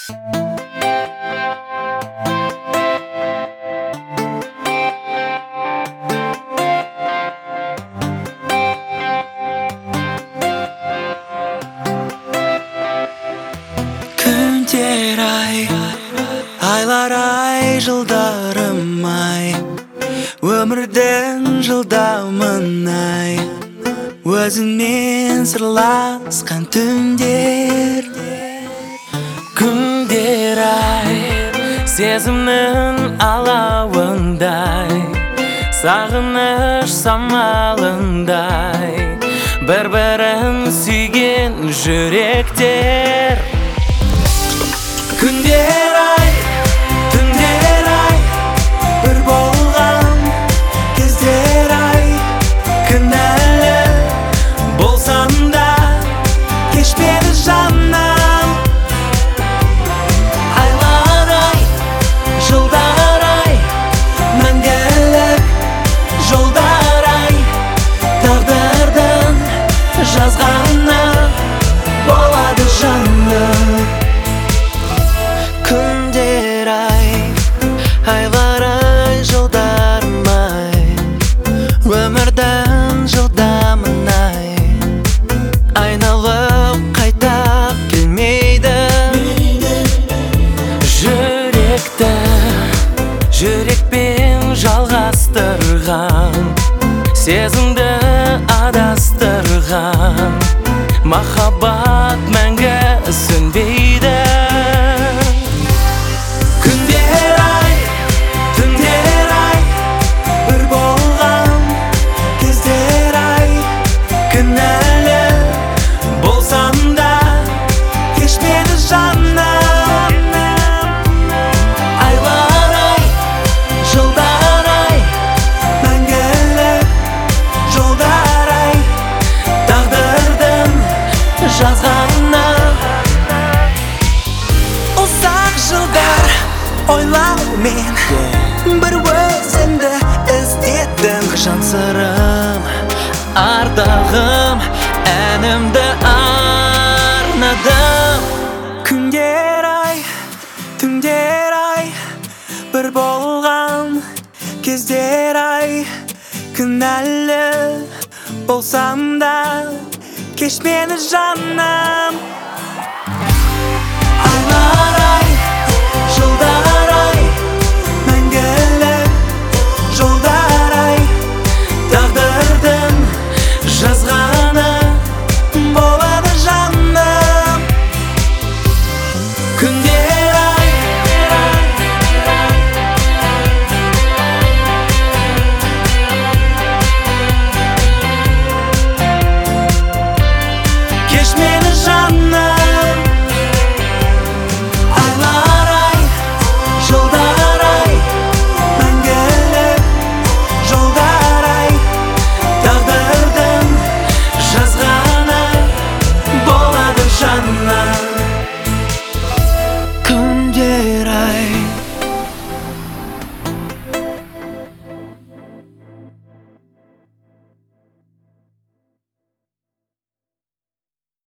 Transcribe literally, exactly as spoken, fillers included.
Күндер ай, айлар ай, жылдарым ай, өмірдің жылдамын ай, өзіңмен сырласқан түндер. Күндер ай, сезімнің алауындай, сағыныш самалындай, бір-бірін сүйген жүректер. Күндер ай, түндер ай, бір болған кездер ай, кінәлі болсам да кешпеді жаным. Айлар ай, жылдар ай, мәңгілік жолдар ай, тағдырдың жазғаны болады жаным. Күндер ай, айлар ай, жылдарым ай, өмірдің жылдамын ай, айналып қайтап келмейді. Жүректі жүрекпен жалғастырған, сезімді адастырған, махаббат мәңгі сөнбейді. Күндер ай, түндер ай, бір болған кездер ай, кінәлі болсам да кешпеді жаным. Айлар ай, жылдар ай, мәңгілік жолдар ай, тағдырдың жазғаны. Ұзақ жылдар ойлаумен бір өзіңді іздедім. Жан сырым, ардағым, әнімді арнадым. Күндер ай, түндер ай, бір болған кездер ай, кінәлі болсам да кешпеді жаным.